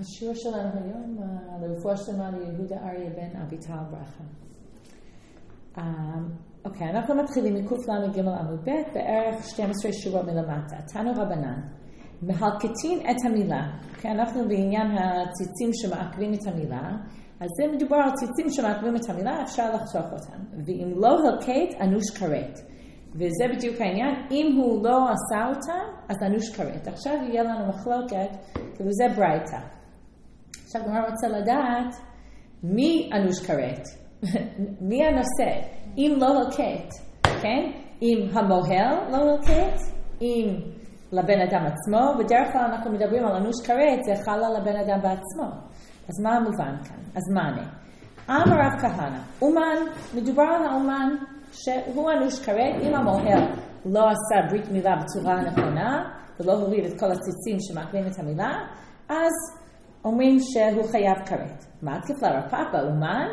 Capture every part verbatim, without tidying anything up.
השיעור שלנו היום, לרפואה שלמה ליהודה אריה בן אביטל ברכה. אוקיי, אנחנו מתחילים מקוף לנו ג' עמוד ב' בערך שתים עשרה שורות מלמטה. תנו רבנן, מהלקטין את המילה. אוקיי, אנחנו בעניין הציצים שמעכבים את המילה, אז זה מדובר על ציצים שמעכבים את המילה, אפשר לחתוך אותם. ואם לא הלקט, אנוש כרת. וזה בדיוק העניין, אם הוא לא עשה אותה, אז אנוש כרת. עכשיו יהיה לנו מחלוקת, כאילו זה ברייתא. עכשיו גמרא רוצה לדעת, מי אנוש כרת? מי הנושא? אם לא הלקט, כן? אם המוהל לא הלקט, אם לבן אדם עצמו, בדרך כלל אנחנו מדברים על אנוש כרת, זה חל על הבן אדם בעצמו. אז מה המובן כאן? אז מה אני? אמר רב כהנא, אומן, מדובר על האומן, שהוא אנוש כרת, אם המוהל לא עשה ברית מילה בצורה הנכונה, ולא הוריד את כל הציצים שמעכבים את המילה, אז אומרים שהוא חייב כרת. מה תקף לרב פאפא, אומן?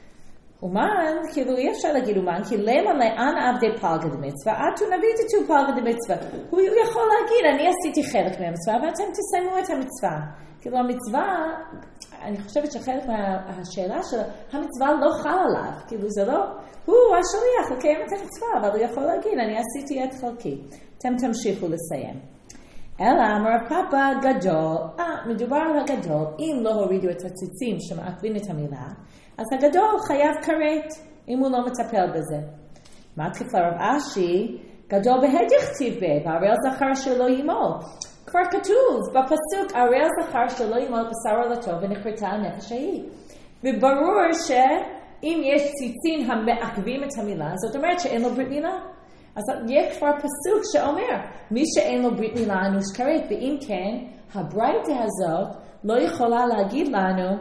אומן, כאילו אי אפשר להגיד אומן, כי למה לאן עבדי פלגה דמצווה, עתו נביאתו פלגה דמצווה. הוא יכול להגיד, אני עשיתי חלק מהמצווה, ואתם תסיימו את המצווה. כאילו המצווה, אני חושבת שחלק מהשאלה שלו, המצווה לא חל עליו, כאילו זה לא, הוא השליח לקיים את המצווה, אבל הוא יכול להגיד, אני עשיתי את חלקי. אתם תמשיכו לסיים. אלא אמר פאפא גדול, אה, מדובר על הגדול, אם לא הורידו את הציצים שמעכבים את המילה, אז הגדול חייב כרת, אם הוא לא מטפל בזה. מה תקף לרב אשי? גדול בהד יכתיב בה, והראל זכר שלא ימול. כבר כתוב בפסוק, הראל זכר שלא ימול בשר לטוב ונכרתה הנפש ההיא. וברור שאם יש ציצים המעכבים את המילה, זאת אומרת שאין לו ברית מילה. אז יש כבר פסוק שאומר, מי שאין לו ברית מילה אנוש כרת, ואם כן, הברייתא הזאת לא יכולה להגיד לנו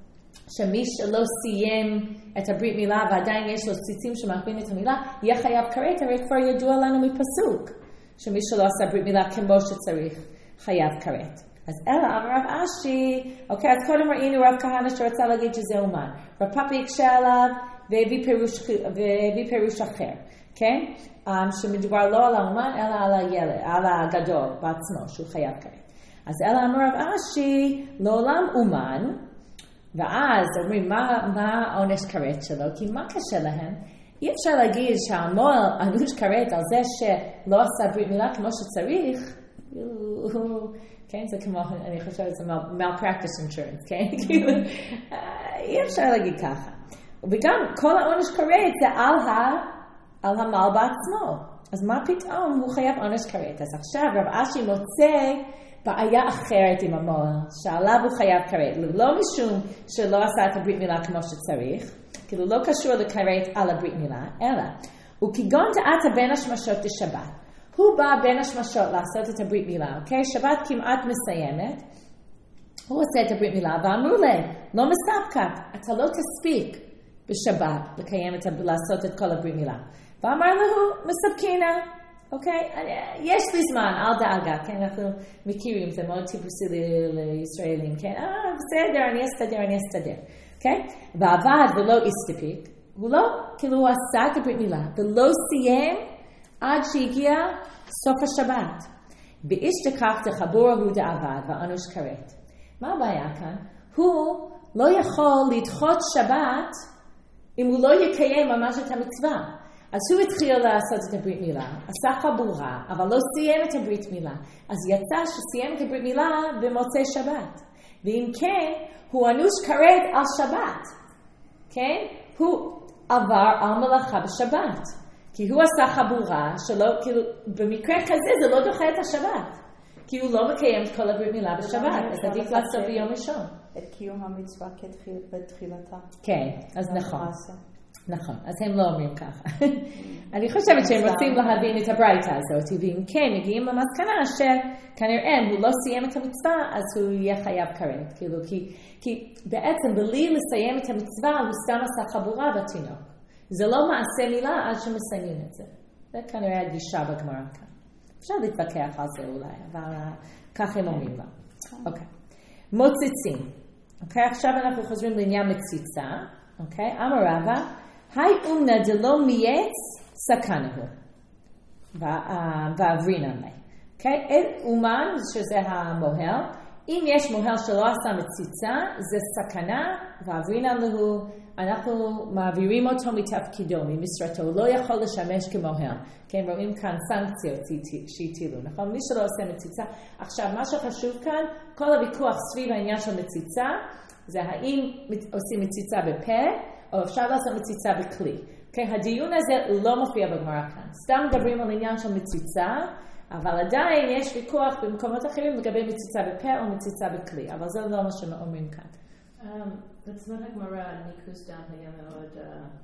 שמי שלא סיים את הברית מילה ועדיין יש לו ציצים שמעכבים את המילה, יהיה חייב כרת, הרי כבר ידוע לנו מפסוק, שמי שלא עשה ברית מילה כמו שצריך, חייב כרת. אז אלא אמר רב אשי, אוקיי, אז קודם ראינו רב כהנא שרצה להגיד שזה אומן. רב פאפא יקשה עליו והביא פירוש, והביא פירוש אחר, כן? Um, שמדובר לא על האומן, אלא על הילד, על הגדול בעצמו, שהוא חייב כרת. אז אלא אמר רב אשי, לעולם אומן, ואז אומרים, מה, מה העונש כרת שלו? כי מה קשה להם? אי אפשר להגיד שהמוהל אנוש כרת על זה שלא עשה ברית מילה כמו שצריך, כן, זה כמו, אני חושבת, זה malpractice insurance, כן? אי אפשר להגיד ככה. וגם כל העונש כרת זה על, ה, על המעל בעצמו. אז מה פתאום הוא חייב עונש כרת? אז עכשיו רב אשי מוצא בעיה אחרת עם המוהל, שעליו הוא חייב כרת. לא משום שלא עשה את הברית מילה כמו שצריך, כאילו לא קשור לכרת על הברית מילה, אלא, וכגון דעת בין השמשות לשבת. הוא בא בין השמשות לעשות את הברית מילה, אוקיי? שבת כמעט מסיימת, הוא עושה את הברית מילה, ואמרו להם, לא מספקת, אתה לא תספיק בשבת לקיים את, לעשות את כל הברית מילה. ואמר לו, מספקינה, אוקיי? יש לי זמן, אל דאגה, כן? אנחנו מכירים, זה מאוד טיפוסי לישראלים, כן? אה, בסדר, אני אסתדר, אני אסתדר. אוקיי? ועבד ולא הסתפיק, הוא לא, כאילו הוא עשה את הברית מילה, ולא סיים עד שהגיע סוף השבת. באיש דכך דחבור הוא דעבד ואנוש כרת. מה הבעיה כאן? הוא לא יכול לדחות שבת אם הוא לא יקיים ממש את המצווה. אז הוא התחיל לעשות את הברית מילה, עשה חבורה, אבל לא סיים את הברית מילה. אז יצא שסיים את הברית מילה במוצאי שבת. ואם כן, הוא אנוש כרת על שבת, כן? הוא עבר על מלאכה בשבת, כי הוא עשה חבורה שלא, כאילו, במקרה כזה זה לא דוחה את השבת, כי הוא לא מקיים את כל הברית מילה בשבת, אז עדיף לעשות ביום ראשון. את קיום המצווה בתחילתה. כן, אז נכון. נכון, אז הם לא אומרים ככה. אני חושבת שהם רוצים להבין את הברייתא הזאת, ואם כן, מגיעים למסקנה שכנראה הוא לא סיים את המצווה, אז הוא יהיה חייב כרת. כאילו, כי, כי בעצם בלי לסיים את המצווה, הוא סתם עשה חבורה בתינוק. זה לא מעשה מילה עד שמסיימים את זה. זה כנראה הגישה בגמרא כאן. אפשר להתווכח על זה אולי, אבל ככה הם אומרים לה. אוקיי. מוצצים. אוקיי, עכשיו אנחנו חוזרים לעניין מציצה. אוקיי, אמר רבא, היי אומנה דלא מייץ סכנה הוא. ועברינן לי. אוקיי, אומן, שזה המוהל, אם יש מוהל שלא עשה מציצה, זה סכנה, ועברינה לו, אנחנו מעבירים אותו מתפקידו, ממשרתו, הוא לא יכול לשמש כמוהל. כן, רואים כאן סנקציות שהטילו, נכון? מי שלא עושה מציצה. עכשיו, מה שחשוב כאן, כל הוויכוח סביב העניין של מציצה, זה האם עושים מציצה בפה, או אפשר לעשות מציצה בכלי. כן, הדיון הזה לא מופיע בגמרא כאן. סתם מדברים על עניין של מציצה, אבל עדיין יש ויכוח במקומות אחרים לגבי מציצה בפה או מציצה בכלי, אבל זה לא מה שאומרים כאן. בצמד הגמרא, ניקוס דם היה מאוד...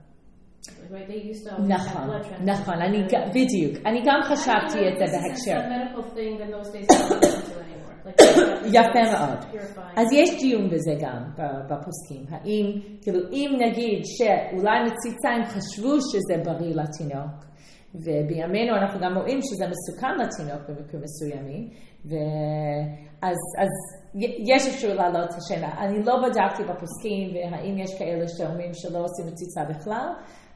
נכון, נכון, בדיוק. אני גם חשבתי את זה בהקשר. יפה מאוד. אז יש דיון בזה גם בפוסקים. האם, כאילו, אם נגיד שאולי מציצה הם חשבו שזה בריא לתינוק, ובימינו אנחנו גם רואים שזה מסוכן לתינוק במקרים מסוימים, ואז אז יש אפשר לעלות את השאלה. אני לא בדקתי בפוסקים, והאם יש כאלה שאומרים שלא עושים מציצה בכלל,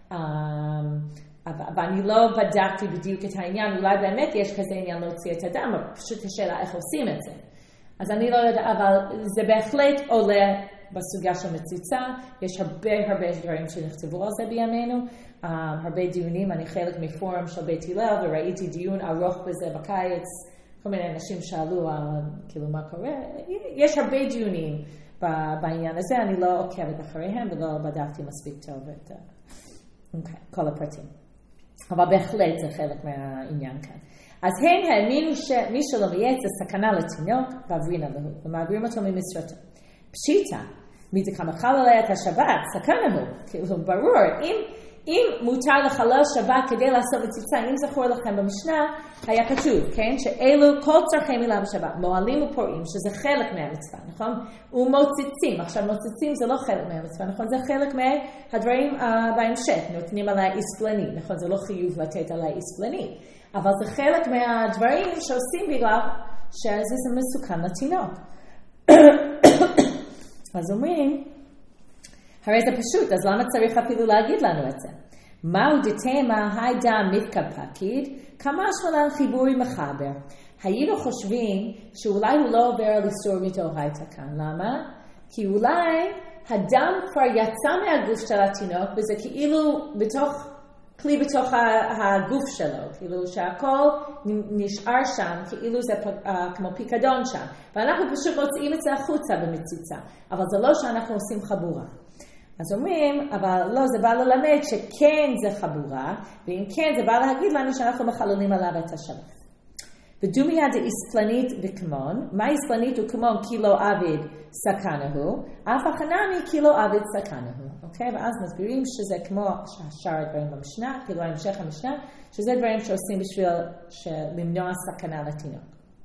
ואני לא בדקתי בדיוק את העניין, אולי באמת יש כזה עניין להוציא את הדם, אבל פשוט השאלה איך עושים את זה. אז אני לא יודעת, אבל זה בהחלט עולה בסוגיה של מציצה, יש הרבה הרבה דברים שנכתבו על זה בימינו, um, הרבה דיונים, אני חלק מפורום של בית הלל, וראיתי דיון ארוך בזה בקיץ, כל מיני אנשים שאלו uh, כאילו מה קורה, יש הרבה דיונים בעניין הזה, אני לא עוקבת אחריהם ולא בדקתי מספיק טוב את uh, okay, כל הפרטים. אבל בהחלט זה חלק מהעניין כאן. אז הם האמינו שמי שלא מייץ זה סכנה לתינוק, ועברינה לו, ומעבירים אותו ממשרתו. פשיטה, מדכמה חל עליה את השבת, סכנה הוא, כאילו ברור, אם, אם מותר לחלל שבת כדי לעשות מציצה, אם זכור לכם במשנה, היה כתוב, כן, שאלו כל צרכי מילה בשבת, מועלים ופורעים, שזה חלק מהמצווה, נכון? ומוצצים, עכשיו מוצצים זה לא חלק מהמצווה, נכון? זה חלק מהדברים uh, בהמשך, נותנים עליי איספלני, נכון? זה לא חיוב לתת עליי איספלני, אבל זה חלק מהדברים שעושים בגלל שזה מסוכן לתינוק. אז אומרים, הרי זה פשוט, אז למה צריך אפילו להגיד לנו את זה? מהו דתמה היידה מפקד פקיד, כמה שמלן חיבורי מחבר. היינו חושבים שאולי הוא לא עובר על איסור מדאורייתא כאן. למה? כי אולי הדם כבר יצא מהגוף של התינוק, וזה כאילו בתוך, כלי בתוך הגוף שלו, כאילו שהכל נשאר שם, כאילו זה כמו פיקדון שם. ואנחנו פשוט מוצאים את זה החוצה במציצה, אבל זה לא שאנחנו עושים חבורה. אז אומרים, אבל לא, זה בא ללמד שכן זה חבורה, ואם כן זה בא להגיד לנו שאנחנו מחללים עליו את השבת. ודומיה דאיספלנית וכמון, מה איספלנית וכמון קילו עבד סכנה הוא, אף החנמי קילו עבד סכנה הוא. אוקיי? ואז מסבירים שזה כמו השאר הדברים במשנה, כאילו ההמשך המשנה, שזה דברים שעושים בשביל למנוע סכנה לתינוק.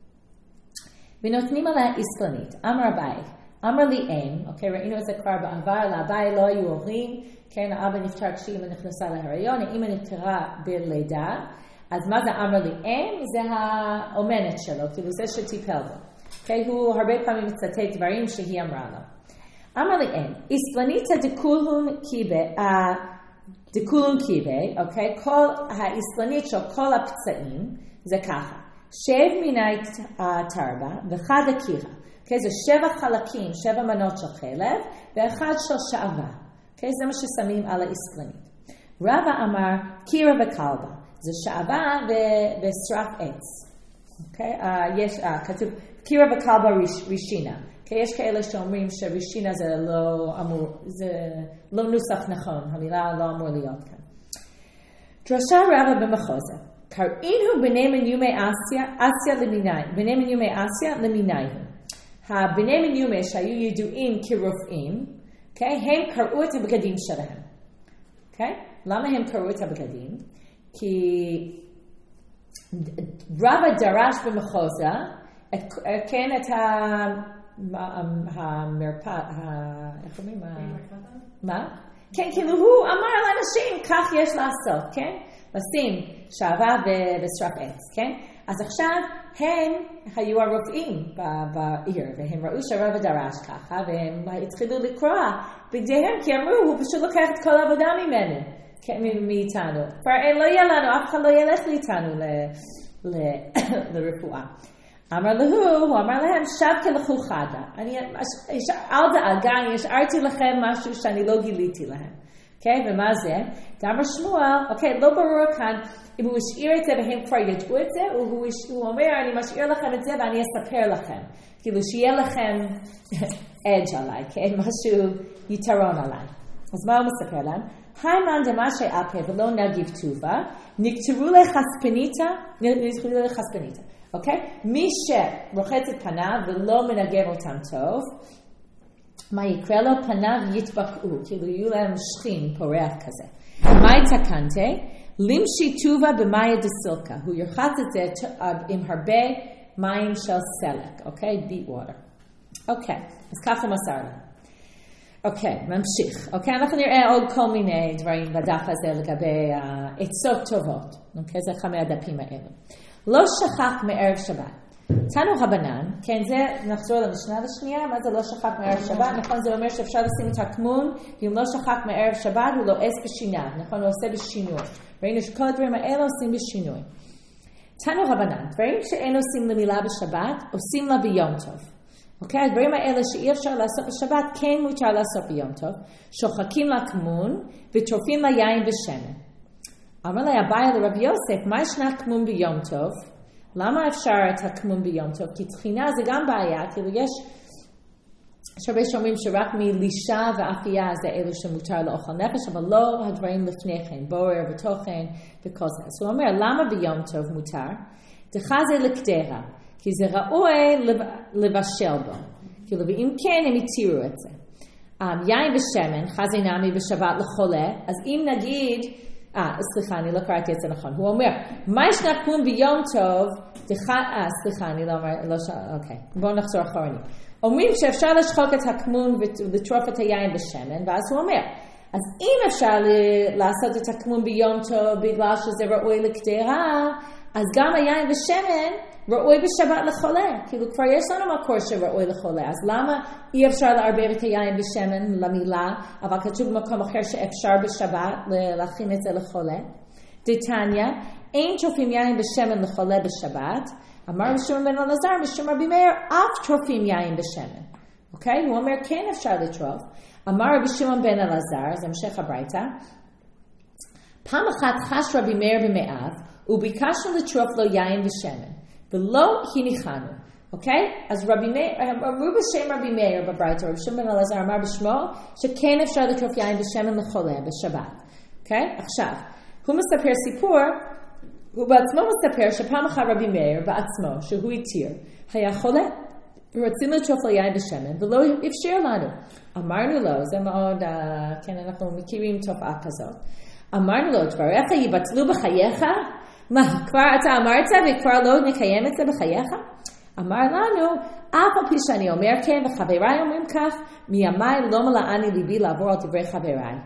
ונותנים עליה איספלנית, אמר אביי, אמר לי אם, אוקיי, ראינו את זה כבר בעבר, לאביי לא היו הורים, כן, האבא נפטר כשאמא נכנסה להיריון, האמא נפטרה בלידה, אז מה זה אמר לי אם? זה האומנת שלו, כאילו זה שטיפל בו. אוקיי, הוא הרבה פעמים מצטט דברים שהיא אמרה לו. אמר לי אם, איספלניתא דכולון קיבה, דכולון קיבה, אוקיי, כל האיספלנית של כל הפצעים, זה ככה, שב מיני תרבה וחד הקירה. Okay, זה שבע חלקים, שבע מנות של חלב, ואחד של שעבה. Okay, זה מה ששמים על האיספלנית. רבא אמר, קירה וכלבה. זה שעבה ו- ושרף עץ. Okay, uh, יש, uh, כתוב, קירה וכלבה ריש, רישינה. Okay, יש כאלה שאומרים שרישינה זה לא אמור, זה לא נוסח נכון, המילה לא אמור להיות כאן. דרשה רבא במחוזה. קראינו בני מניומי אסיה, אסיה למיני, בני מניומי אסיה למיניהם. הבני מניומי שהיו ידועים כרופאים, okay, הם קראו את הבגדים שלהם. Okay? למה הם קראו את הבגדים? כי רבא דרש במחוזה, את, כן, את המרפא, איך אומרים? מה? כן, כאילו הוא אמר לאנשים, כך יש לעשות, כן? לשים שעבה ושרף עץ, כן? אז עכשיו הם היו הרופאים בעיר, והם ראו שהרבא דרש ככה, והם התחילו לקרוא בגדיהם, כי אמרו, הוא פשוט לוקח את כל העבודה ממנו, מאיתנו. כבר לא יהיה לנו, אף אחד לא ילך איתנו לרפואה. אמר להו, הוא אמר להם, שבתי לכו חדה. אני, אל דאגה, אני השארתי לכם משהו שאני לא גיליתי להם. אוקיי, ומה זה? אמר שמואל, אוקיי, לא ברור כאן, אם הוא השאיר את זה והם כבר ידעו את זה, או הוא, הוא אומר, אני משאיר לכם את זה ואני אספר לכם. כאילו שיהיה לכם אדג' עליי, כן? משהו יתרון עליי. אז מה הוא מספר להם? היימן דמה שאפה ולא נגיב טובה, נקטרו לחספניתה, נקטרו לחספניתה. אוקיי? מי שרוחץ את פניו ולא מנגב אותם טוב, מה יקרה לו? פניו יתבקעו, כאילו יהיו להם שכין, פורח כזה. מה יתקנתי? לימשי טובה במאיה דסילקה. הוא ירחץ את זה עם הרבה מים של סלק, אוקיי? beet water. אוקיי, אז ככה מסר לנו. אוקיי, ממשיך. אוקיי, אנחנו נראה עוד כל מיני דברים בדף הזה לגבי עצות טובות. אוקיי, זה אחד מהדפים האלה. לא שכח מערב שבת. תנו רבנן, כן, זה נחזור למשנה לשנייה, מה זה לא שכח מערב שבת? נכון, זה אומר שאפשר לשים את הכמון, ואם לא שכח מערב שבת, הוא לועס בשיניו, נכון, הוא עושה בשינוי. ראינו שכל הדברים האלה עושים בשינוי. תנו רבנן, דברים שאין עושים למילה בשבת, עושים לה ביום טוב. אוקיי, הדברים האלה שאי אפשר לעשות בשבת, כן מותר לעשות ביום טוב, שוחקים לה כמון, וטורפים לה יין בשמן. אמר לה הבעיה לרב יוסף, מה ישנה כמון ביום טוב? למה אפשר את הכמון ביום טוב? כי תחינה זה גם בעיה, כאילו יש, יש הרבה שאומרים שרק מלישה ואפייה זה אלו שמותר לאוכל נפש, אבל לא הדברים לפני כן, בורר ותוכן וכל זה. אז הוא אומר, למה ביום טוב מותר? דחה זה לקדרה, כי זה ראוי לבשל בו. כאילו, ואם כן, הם התירו את זה. Um, יין ושמן, חזי נמי בשבת לחולה, אז אם נגיד, אה, סליחה, אני לא קראתי את זה נכון. הוא אומר, מה ישנה כמון ביום טוב? דחה, אה, סליחה, אני לא אומר, לא ש... אוקיי, בואו נחזור אחרונים. אומרים שאפשר לשחוק את הכמון ולטרוף את היין בשמן, ואז הוא אומר, אז אם אפשר לעשות את הכמון ביום טוב בגלל שזה ראוי לקדרה, אז גם היין בשמן ראוי בשבת לחולה. כאילו כבר יש לנו מקור שראוי לחולה, אז למה אי אפשר לערבב את היין בשמן למילה, אבל כתוב במקום אחר שאפשר בשבת להכין את זה לחולה? דתניא, אין טורפים יין בשמן לחולה בשבת, אמר משום בן אלעזר, משום רבי מאיר, אף טורפים יין בשמן. אוקיי? הוא אומר, כן אפשר לטרוף. אמר רבי שמעון בן אלעזר, זה המשך הברייתא, פעם אחת חש רבי מאיר במאיו, וביקשנו לטרוף לו יין ושמן, ולא הניחנו. אוקיי? אז רבי מאיר, אמרו בשם רבי מאיר בברייתא, רבי שמעון בן אלעזר אמר בשמו, שכן אפשר לטרוף יין ושמן לחולה בשבת. אוקיי? עכשיו, הוא מספר סיפור, הוא בעצמו מספר שפעם אחת רבי מאיר בעצמו, שהוא התיר, היה חולה. רצינו לטרוף לו יין בשמן, ולא אפשר לנו. אמרנו לו, זה מאוד, uh, כן, אנחנו מכירים תופעה כזאת. אמרנו לו, דבריך יבטלו בחייך? מה, כבר אתה אמרת וכבר לא נקיים את זה בחייך? אמר לנו, אף על פי שאני אומר כן, וחבריי אומרים כך, מימיי לא מלאני ליבי לעבור על דברי חבריי.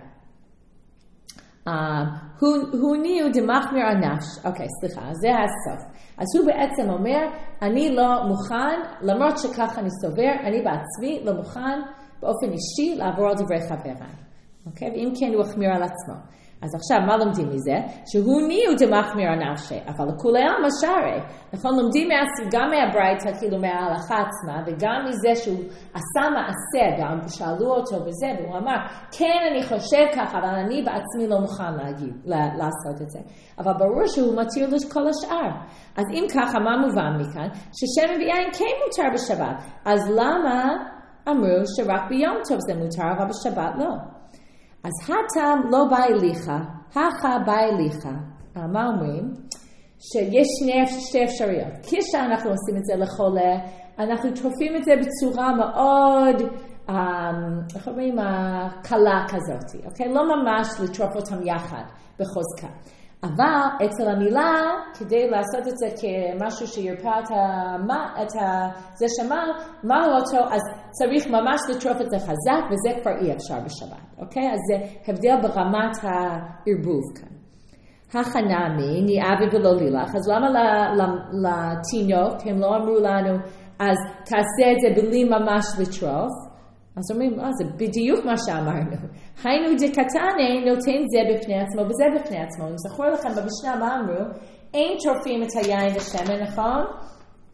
הוא ניהו דמחמיר הנפש. אוקיי, סליחה, זה הסוף. אז הוא בעצם אומר, אני לא מוכן, למרות שכך אני סובר, אני בעצמי לא מוכן באופן אישי לעבור על דברי חבריי. אוקיי? ואם כן הוא החמיר על עצמו. אז עכשיו, מה לומדים מזה? שהוא ניהו דמחמיר הנפש, אבל לכולי עלמא שרי. נכון, לומדים גם מהברייתא, כאילו מההלכה עצמה, וגם מזה שהוא עשה מעשה, גם שאלו אותו וזה, והוא אמר, כן, אני חושב ככה, אבל אני בעצמי לא מוכן להגיד, לעשות את זה. אבל ברור שהוא מתיר לכל השאר. אז אם ככה, מה מובן מכאן? ששמן ויין כן מותר בשבת. אז למה אמרו שרק ביום טוב זה מותר, אבל בשבת לא? אז הטעם לא בא אליך, הכה בא אליך. מה אומרים? שיש שני, שתי אפשרויות. כשאנחנו עושים את זה לחולה, אנחנו טורפים את זה בצורה מאוד, איך אומרים, קלה כזאת. אוקיי? לא ממש לטרוף אותם יחד בחוזקה. אבל אצל המילה, כדי לעשות את זה כמשהו שירפא את, המה, את ה, זה שמע, מה אותו, אז צריך ממש לטרוף את זה חזק, וזה כבר אי אפשר בשבת. אוקיי? אז זה הבדל ברמת הערבוב כאן. החנמי, ניאבי ולא לילך, אז למה לתינוק, הם לא אמרו לנו, אז תעשה את זה בלי ממש לטרוף? אז אומרים, אה, זה בדיוק מה שאמרנו. היינו דקתני נותן זה בפני עצמו, וזה בפני עצמו. אם זכור לכם במשנה מה אמרו, אין טורפים את היין ושמן, נכון?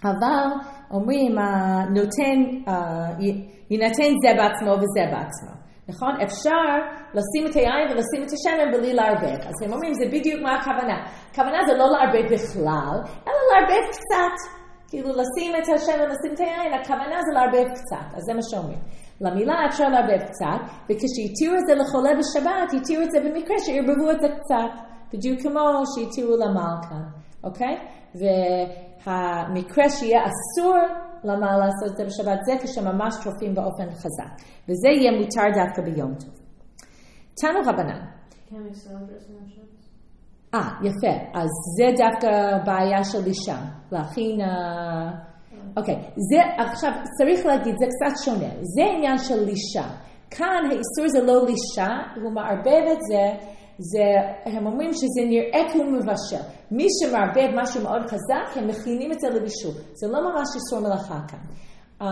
אבל אומרים, נותן, יינתן זה בעצמו וזה בעצמו. נכון? אפשר לשים את היין ולשים את השמן בלי לערבב. אז הם אומרים, זה בדיוק מה הכוונה. הכוונה זה לא לערבב בכלל, אלא לערבב קצת. כאילו לשים את השמן, לשים את היין, הכוונה זה לערבב קצת. אז זה מה שאומרים. למילה אפשר לערבב קצת, וכשהתירו את זה לחולה בשבת, התירו את זה במקרה שערבבו את זה קצת. בדיוק כמו שהתירו למעל כאן. אוקיי? והמקרה שיהיה אסור למה לעשות את זה בשבת, זה כשממש טורפים באופן חזק. וזה יהיה מותר דווקא ביום טוב. תנו רבנן. Can we sell dressing on shirts? אה, יפה. אז זה דווקא בעיה של אישה. להכין... אוקיי, זה עכשיו צריך להגיד, זה קצת שונה. זה עניין של אישה. כאן האיסור זה לא לישה, הוא מערבב את זה, זה, הם אומרים שזה נראה כמו מבשל. מי שמערבב משהו מאוד חזק, הם מכינים את זה לבישול. זה לא ממש איסור מלאכה כאן. Um,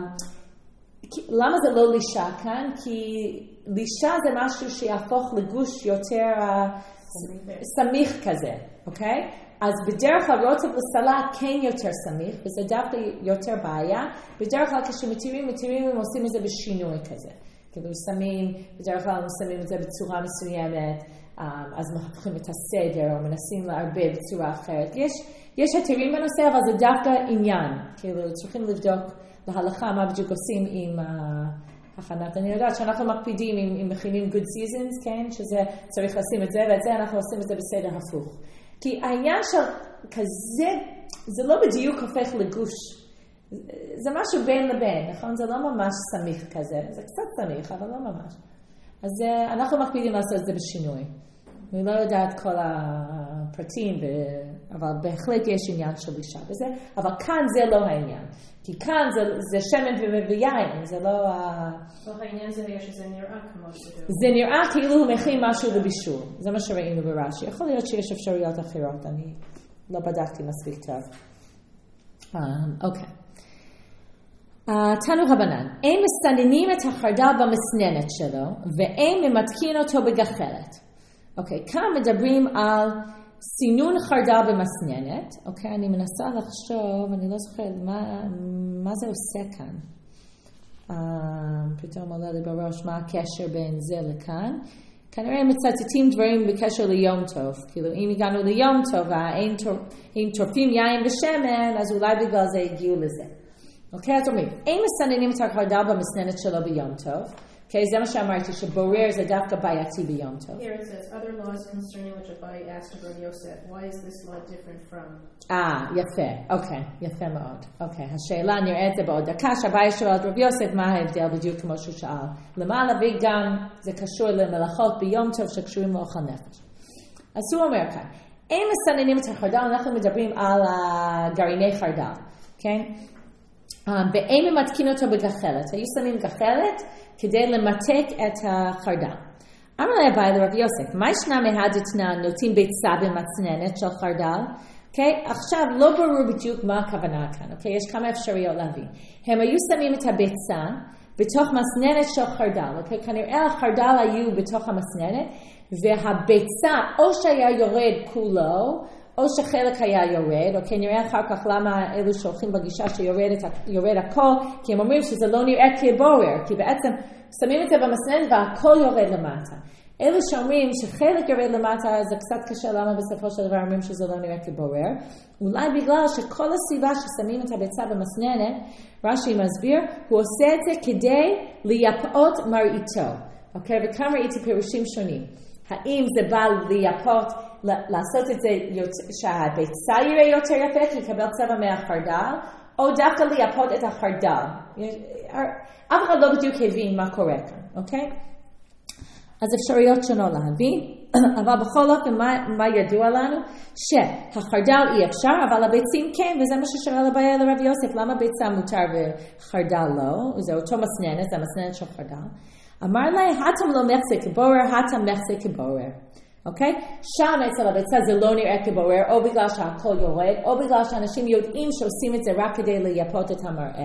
למה זה לא לישה כאן? כי לישה זה משהו שיהפוך לגוש יותר uh, סמיך כזה, אוקיי? אז בדרך כלל רוטב וסלט כן יותר סמיך, וזה דווקא יותר בעיה. בדרך כלל כשמתירים, מתירים הם עושים את זה בשינוי כזה. כאילו שמים, בדרך כלל שמים את זה בצורה מסוימת, אז מחפכים את הסדר, או מנסים לערבב בצורה אחרת. יש, יש היתרים בנושא, אבל זה דווקא עניין. כאילו צריכים לבדוק להלכה מה בדיוק עושים עם הכנת. אני יודעת שאנחנו מקפידים אם, אם מכינים good seasons, כן? שזה צריך לשים את זה ואת זה, אנחנו עושים את זה בסדר הפוך. כי העניין של כזה, זה לא בדיוק הופך לגוש. זה משהו בין לבין, נכון? זה לא ממש סמיך כזה. זה קצת סמיך, אבל לא ממש. אז אנחנו מקפידים לעשות את זה בשינוי. אני לא יודעת כל הפרטים, אבל בהחלט יש עניין של אישה בזה. אבל כאן זה לא העניין. כי כאן זה, זה שמן ויין, זה לא... העניין זה שזה נראה כמו שזה... זה נראה כאילו הוא מכין משהו לבישול. זה מה שראינו ברש"י. יכול להיות שיש אפשרויות אחרות. אני לא בדקתי מספיק טוב. אוקיי. תנו רבנן, אין מסננים את החרדל במסננת שלו, ואין ממתקין אותו בגחלת. אוקיי, כאן מדברים על סינון חרדל במסננת. אוקיי, אני מנסה לחשוב, אני לא זוכרת מה, מה זה עושה כאן. פתאום עולה לי בראש מה הקשר בין זה לכאן. כנראה מצטטים דברים בקשר ליום טוב. כאילו, אם הגענו ליום טוב, אם טורפים יין בשמן, אז אולי בגלל זה הגיעו לזה. אוקיי, אז אומרים, אין מסננים את החרדל במסננת שלו ביום טוב. אוקיי, זה מה שאמרתי, שבורר זה דווקא בעייתי ביום טוב. Here it says, other laws concerning which Abai asked of Rabbi Yosef, why is this law different from? אה, יפה, אוקיי, יפה מאוד. אוקיי, השאלה נראית זה בעוד דקה, שהבאי שואל את רבי יוסף, מה ההבדל בדיוק כמו שהוא שאל. למעלה וגם זה קשור למלאכות ביום טוב שקשורים לאוכל נפש. אז הוא אומר כאן, אין מסננים את החרדל, אנחנו מדברים על גרעיני חרדל, כן? ואין ממתקין אותו בגחלת. היו שמים גחלת כדי למתק את החרדל. אמר לה אביי לרב יוסף, מה ישנה מהדתנן נוטים ביצה במצננת של חרדל? Okay? עכשיו לא ברור בדיוק מה הכוונה כאן. Okay? יש כמה אפשריות להבין. הם היו שמים את הביצה בתוך מסננת של חרדל. Okay? כנראה החרדל היו בתוך המסננת, והביצה או שהיה יורד כולו, או שחלק היה יורד, אוקיי, נראה אחר כך למה אלו שהולכים בגישה שיורד יורד הכל, כי הם אומרים שזה לא נראה כבורר, כי בעצם שמים את זה במסננת והכל יורד למטה. אלו שאומרים שחלק יורד למטה, זה קצת קשה למה בסופו של דבר אומרים שזה לא נראה כבורר, אולי בגלל שכל הסיבה ששמים את הביצה במסננת, רש"י מסביר, הוא עושה את זה כדי לייפות מראיתו, אוקיי, וכאן ראיתי פירושים שונים. האם זה בא לייפות, לעשות את זה שהביצה יראה יותר יפה, כי יקבל צבע מהחרדל, או דווקא לייפות את החרדל. אף אחד לא בדיוק הבין מה קורה כאן, אוקיי? אז אפשרויות שונות להבין, אבל בכל אופן מה, מה ידוע לנו? שהחרדל אי אפשר, אבל הביצים כן, וזה מה ששאל הבעיה לרב יוסף, למה ביצה מותר וחרדל לא? זה אותו מסננת, זה המסננת של חרדל. אמר לה, התם לא מחזיק כבורר, התם מחזיק כבורר. אוקיי? שם אצל הביצה זה לא נראה כבורר, או בגלל שהכל יורד, או בגלל שאנשים יודעים שעושים את זה רק כדי לייפות את המראה.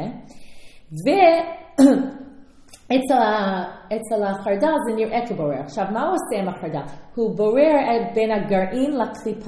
ואצל החרדל זה נראה כבורר. עכשיו, מה הוא עושה עם החרדל? הוא בורר בין הגרעין לקליפה.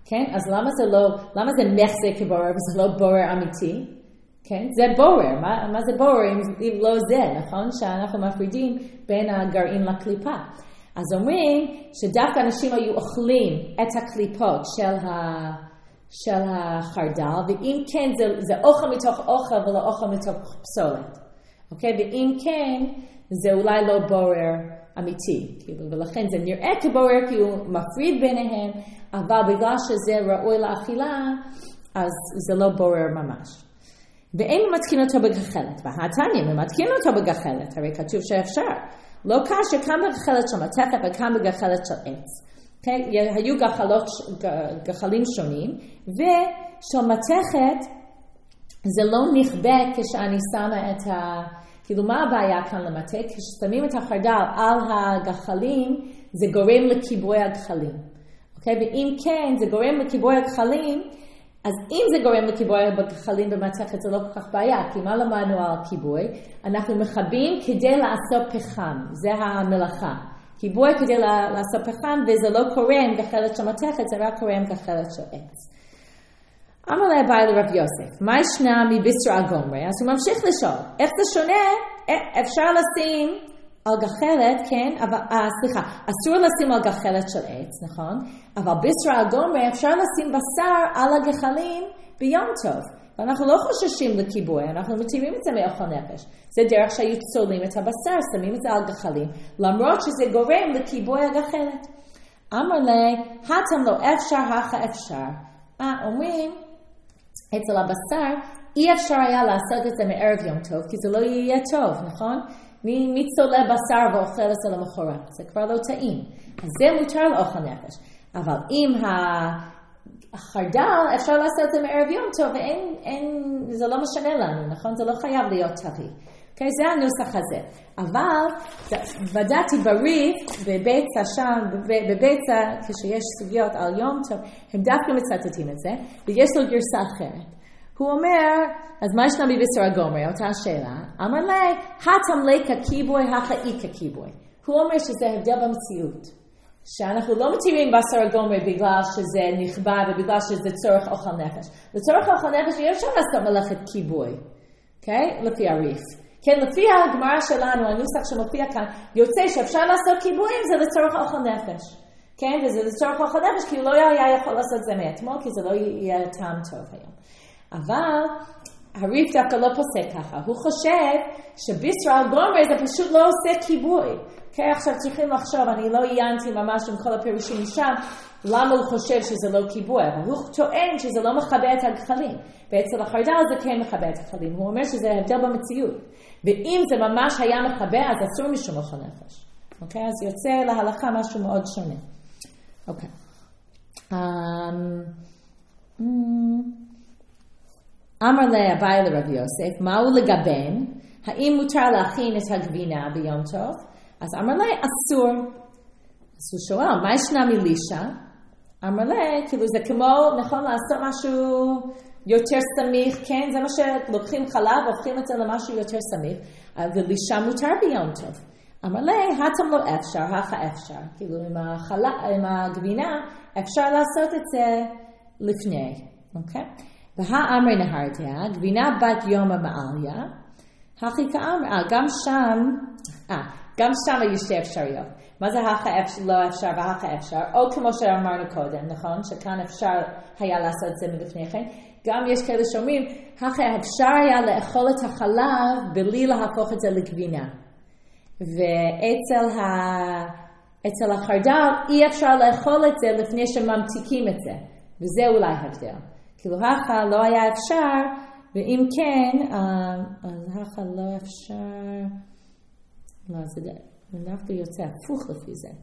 כן? אז למה זה לא, למה זה מחזק כבורר וזה לא בורר אמיתי? כן? זה בורר. מה, מה זה בורר אם לא זה, נכון? שאנחנו מפרידים בין הגרעין לקליפה. אז אומרים שדווקא אנשים היו אוכלים את הקליפות של, ה, של החרדל, ואם כן זה, זה אוכל מתוך אוכל ולא אוכל מתוך פסולת. אוקיי? ואם כן, זה אולי לא בורר אמיתי. כאילו, ולכן זה נראה כבורר כי הוא מפריד ביניהם, אבל בגלל שזה ראוי לאכילה, אז זה לא בורר ממש. ואין מתקין אותו בגחלת, והתניא ממתקין אותו בגחלת, הרי כתוב שאפשר. לא כאשר כאן בגחלת של מתכת וכאן בגחלת של עץ. Okay? היו גחלות, גחלים שונים, ושל מתכת זה לא נכבה כשאני שמה את ה... כאילו מה הבעיה כאן למתק? כששמים את החרדל על הגחלים, זה גורם לכיבוי הגחלים. Okay? ואם כן, זה גורם לכיבוי הגחלים, אז אם זה גורם לכיבוי הגחלים במתכת, זה לא כל כך בעיה, כי מה למדנו על כיבוי? אנחנו מכבים כדי לעשות פחם, זה המלאכה. כיבוי כדי לעשות פחם, וזה לא קורה עם גחלת של מתכת, זה רק קורה עם גחלת של עץ. אמר לה אביי לרב יוסף, מה ישנה מביסר הגומרי? אז הוא ממשיך לשאול, איך זה שונה? אפשר לשים על גחלת, כן, אבל, אה, סליחה, אסור לשים על גחלת של עץ, נכון? אבל ביסר הגומרי אפשר לשים בשר על הגחלים ביום טוב. ואנחנו לא חוששים לכיבוי, אנחנו מתירים את זה מאוכל נפש. זה דרך שהיו צולים את הבשר, שמים את זה על גחלים, למרות שזה גורם לכיבוי הגחלת. אמר לי, התם לא אפשר, הכה אפשר. אה, אומרים, אצל הבשר, אי אפשר היה לעשות את זה מערב יום טוב, כי זה לא יהיה טוב, נכון? מי, מי צולה בשר ואוכל את זה למחרת? זה כבר לא טעים. אז זה מותר לאוכל נפש. אבל אם החרדל, אפשר לעשות את זה מערב יום טוב, ואין, אין, זה לא משנה לנו, נכון? זה לא חייב להיות טרי. Okay, זה הנוסח הזה. אבל, ודעתי בריף, בביצה שם, בביצה, כשיש סוגיות על יום טוב, הם דווקא מצטטים את זה, ויש לו גרסה אחרת. הוא אומר, אז מה ישנה בביסר הגומרי? אותה השאלה. אמר לי, התם ליקה כיבוי, הכה איקה כיבוי. הוא אומר שזה הבדל במציאות. שאנחנו לא מתירים בשר הגומרי בגלל שזה נכבה ובגלל שזה צורך אוכל נפש. לצורך אוכל נפש אי אפשר לעשות מלאכת כיבוי. אוקיי? לפי הריף. כן, לפי הגמרא שלנו, הנוסח שמופיע כאן, יוצא שאפשר לעשות כיבויים זה לצורך אוכל נפש. כן? וזה לצורך אוכל נפש כי הוא לא היה יכול לעשות זה מאתמול, כי זה לא יהיה טעם טוב היום. אבל הריף דווקא לא פוסק ככה. הוא חושב שבישראל גומרי זה פשוט לא עושה כיבוי. כן, עכשיו צריכים לחשוב, אני לא עיינתי ממש עם כל הפירושים שם, למה הוא חושב שזה לא כיבוי, אבל הוא טוען שזה לא מכבה את הגחלים. ואצל החרדל זה כן מכבה את הגחלים. הוא אומר שזה הבדל במציאות. ואם זה ממש היה מכבה, אז אסור משום אוכל נפש. אוקיי? אז יוצא להלכה משהו מאוד שונה. אוקיי. אמר לה אביי לרב יוסף, מהו לגבן? האם מותר להכין את הגבינה ביום טוב? אז אמר לה, אסור. אז הוא שואל, מה ישנה מלישה? אמר לה, כאילו זה כמו, נכון, לעשות משהו יותר סמיך, כן? זה מה שלוקחים חלב, הופכים את זה למשהו יותר סמיך, ולישה מותר ביום טוב. אמר לה, התם לא אפשר, הכה אפשר. כאילו עם, החלה, עם הגבינה, אפשר לעשות את זה לפני, אוקיי? והאמרי נהרתיה, גבינה בת יום המעליה, הכי כאמר, גם שם, אה, גם שם היו שתי אפשריות. מה זה הכה אפשר, לא אפשר והכה אפשר? או כמו שאמרנו קודם, נכון? שכאן אפשר היה לעשות את זה מלפני כן. גם יש כאלה שאומרים, הכה אפשר היה לאכול את החלב בלי להפוך את זה לגבינה. ואצל ה... אצל החרדל אי אפשר לאכול את זה לפני שממתיקים את זה. וזה אולי הבדל. כאילו הכה לא היה אפשר, ואם כן, אז הכה לא אפשר... לא, זה דווקא יוצא הפוך לפי זה.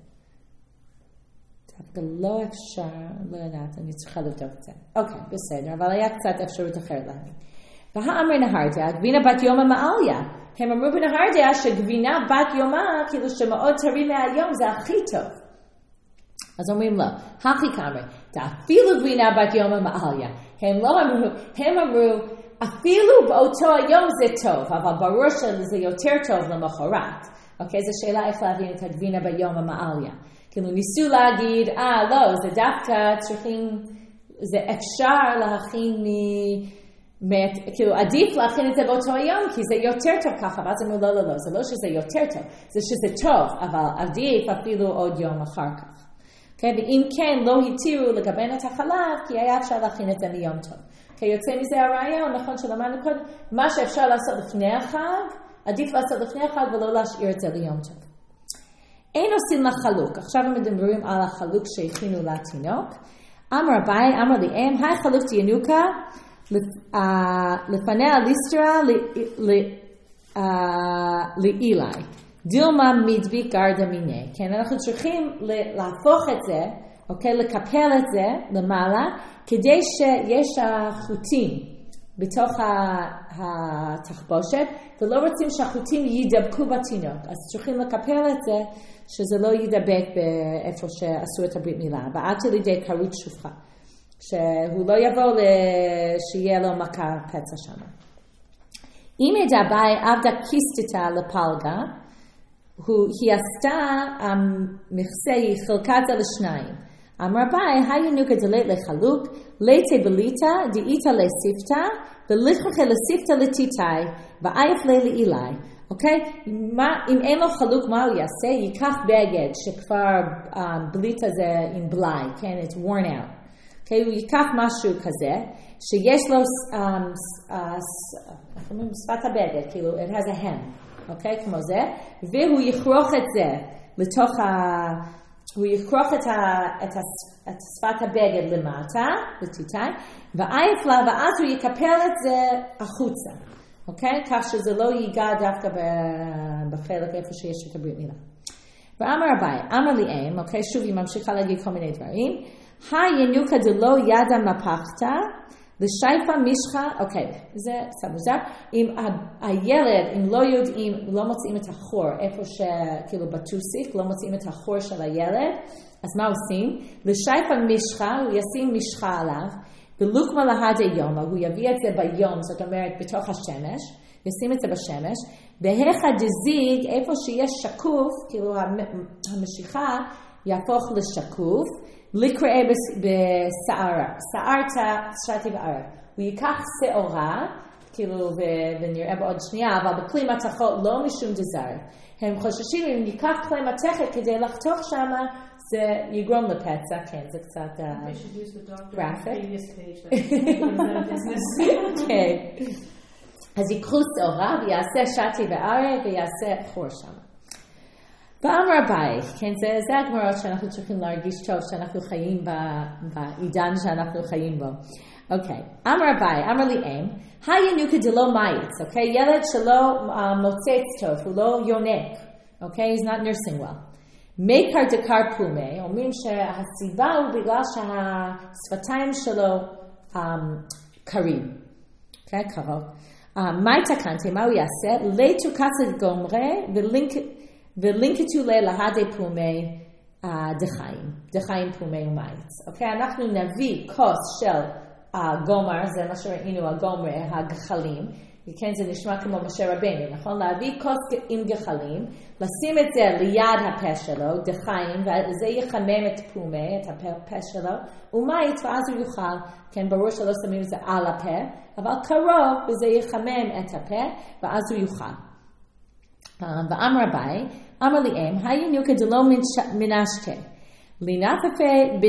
דווקא לא אפשר, לא יודעת, אני צריכה לבדוק את זה. אוקיי, בסדר, אבל היה קצת אפשרות אחרת להבין. והאמר נהרתיה, גבינה בת יום המעליה. הם אמרו בנהרתיה שגבינה בת יומה, כאילו שמאוד טרי מהיום, זה הכי טוב. אז אומרים לא, הכי כאמר, אפילו גבינה בת יום המעליה. הם לא אמרו, הם אמרו, אפילו באותו היום זה טוב, אבל ברור שזה יותר טוב למחרת. אוקיי, זו שאלה איך להבין את הגבינה ביום המעליה. כאילו ניסו להגיד, אה, לא, זה דווקא צריכים זה אפשר להכין מ... כאילו עדיף להכין את זה באותו היום, כי זה יותר טוב ככה, ואז אמרו לא, לא, לא, זה לא שזה יותר טוב, זה שזה טוב, אבל עדיף אפילו עוד יום אחר כך. Okay, ואם כן, לא התירו לגבין את החלב, כי היה אפשר להכין את זה ליום טוב. Okay, יוצא מזה הרעיון, נכון שלמדנו קודם, מה שאפשר לעשות לפני החג, עדיף לעשות לפני החג ולא להשאיר את זה ליום טוב. אין עושים לחלוק, עכשיו הם מדברים על החלוק שהכינו לתינוק. אמר אביי, אמר לי אם, היי חלוק תינוקה, לפניה ליסטרה לאילי. דילמה מדבי גרדה מיני. כן, אנחנו צריכים להפוך את זה, אוקיי, לקפל את זה למעלה, כדי שיש החוטים בתוך התחבושת, ולא רוצים שהחוטים יידבקו בתינוק. אז צריכים לקפל את זה, שזה לא יידבק באיפה שעשו את הברית מילה. ועד לידי קרות שופחה. שהוא לא יבוא שיהיה לו מכה פצע שם. אם ידעי עבדה קיסטתה לפלגה, היא עשתה מכסה, היא חלקה את זה לשניים. אמר ביי, היינוקה דלית לחלוק, ליטה בליטה, דאיתה לסיפתה, ולכרכה לסיפתה לטיטאי, ואייף לאילי. אוקיי? אם אין לו חלוק, מה הוא יעשה? ייקח בגד שכבר בליטה זה עם בלי, כן? It's worn out. אוקיי? הוא ייקח משהו כזה, שיש לו שפת הבגד, כאילו, it has a hem. אוקיי? כמו זה. והוא יכרוך את זה לתוך ה... הוא יכרוך את, ה, את, ה, את שפת הבגד למטה, לטיטאי, ואייף לה, ואז הוא יקפל את זה החוצה, אוקיי? כך שזה לא ייגע דווקא בחלק איפה שיש את הברית מילה. ואמר אביי, אמר לי אם, אוקיי? שוב היא ממשיכה להגיד כל מיני דברים. הינוקה דלא ידה מפחתה, לשייפה משחה, אוקיי, זה סמוזר. אם הילד, אם לא יודעים, לא מוצאים את החור, איפה שכאילו בטוסיק, לא מוצאים את החור של הילד, אז מה עושים? לשייפה משחה, הוא ישים משחה עליו, ולוקמה להדה יומה, הוא יביא את זה ביום, זאת אומרת בתוך השמש, ישים את זה בשמש, בהיכה דזיג, איפה שיש שקוף, כאילו המשיכה יהפוך לשקוף, לקראה בסערה, סערת שרתי בערב. הוא ייקח שעורה, כאילו, ונראה בעוד שנייה, אבל בכלי מתכות לא משום דזר. הם חוששים אם ניקח כלי מתכת כדי לחתוך שם, זה יגרום לפצע, כן, זה קצת גרפיק. כן. אז ייקחו שעורה ויעשה שרתי בערב ויעשה חור שם. ואמר אביי, כן, זה, זה הגמרות שאנחנו צריכים להרגיש טוב שאנחנו חיים בעידן שאנחנו חיים בו. אוקיי, אמר אביי, אמר לי אם, הינוקה דלא מייץ, אוקיי, ילד שלא uh, מוצץ טוב, הוא לא יונק, אוקיי, he's not nursing well. מייקר דקר פומי, אומרים שהסיבה הוא בגלל שהשפתיים שלו um, קרים, אוקיי, קרוב. Uh, מה תקנתי, מה הוא יעשה? ליטו קצת גומרה ולינק... ולינקטו להדה פומי דחיים, דחיים פומי ומייץ. אוקיי, אנחנו נביא כוס של גומר, זה מה שראינו, הגומר, הגחלים, כן, זה נשמע כמו משה רבנו, נכון? להביא כוס עם גחלים, לשים את זה ליד הפה שלו, דחיים, וזה יחמם את פומי, את הפה שלו, ומייץ, ואז הוא יוכל, כן, ברור שלא שמים את זה על הפה, אבל קרוב, וזה יחמם את הפה, ואז הוא יוכל. ואמר אביי, אמר לי אם, הינוקה דלא מנשתה, לנפפה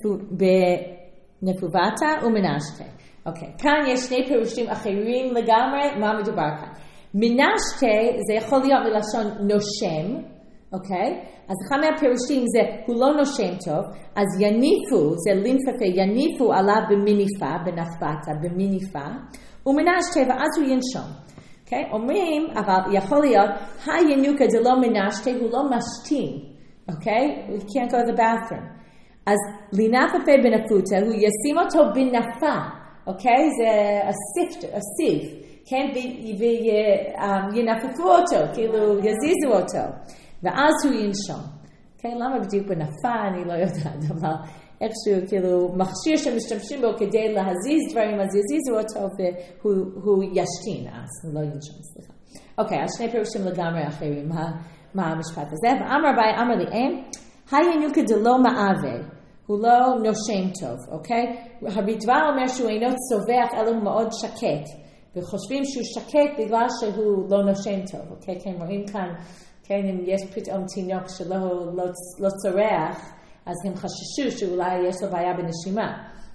בנפובתה ומנשתה. אוקיי, כאן יש שני פירושים אחרים לגמרי, מה מדובר כאן? מנשתה זה יכול להיות מלשון נושם, אוקיי? אז אחד מהפירושים זה, הוא לא נושם טוב, אז יניפו, זה לנפפה, יניפו עליו במניפה, בנפבתה, במניפה, ומנשתה, ואז הוא ינשום. Okay? אומרים, אבל יכול להיות, הינוקה דלא מנשתה, הוא לא משתין. Okay? We can't go to the bathroom. אז לנפפה בנפותה, הוא ישים אותו בנפה. Okay? זה אסיף, אסיף. כן? וינפפו אותו, כאילו יזיזו אותו. ואז הוא ינשום. Okay? למה בדיוק בנפה? אני לא יודעת, אבל איכשהו, כאילו, מכשיר שמשתמשים בו כדי להזיז דברים, אז יזיזו אותו והוא ישתין, אז הוא לא ינשום, סליחה. אוקיי, אז שני פירושים לגמרי אחרים, מה, מה המשפט הזה? ואמר ביי, אמר לי, אם, הינוקה דלא מעווה, הוא לא נושם טוב, אוקיי? הריטב"א אומר שהוא אינו צווח, אלא הוא מאוד שקט. וחושבים שהוא שקט בגלל שהוא לא נושם טוב, אוקיי? כן, רואים כאן, כן, אם יש פתאום תינוק שלא לא, לא צורח, אז הם חששו שאולי יש לו בעיה בנשימה.